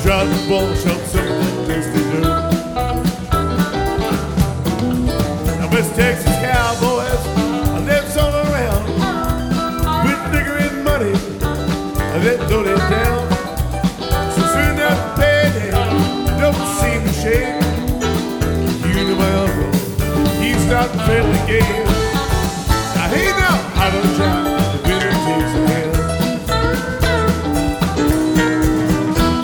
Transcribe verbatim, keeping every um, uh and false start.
Drop the ball, shop something just to do. Now West Texas cowboys, I live all around with nigger and money, I let throw it down. So soon after payday, don't seem to shake. You know my uncle, he stopped playing the game.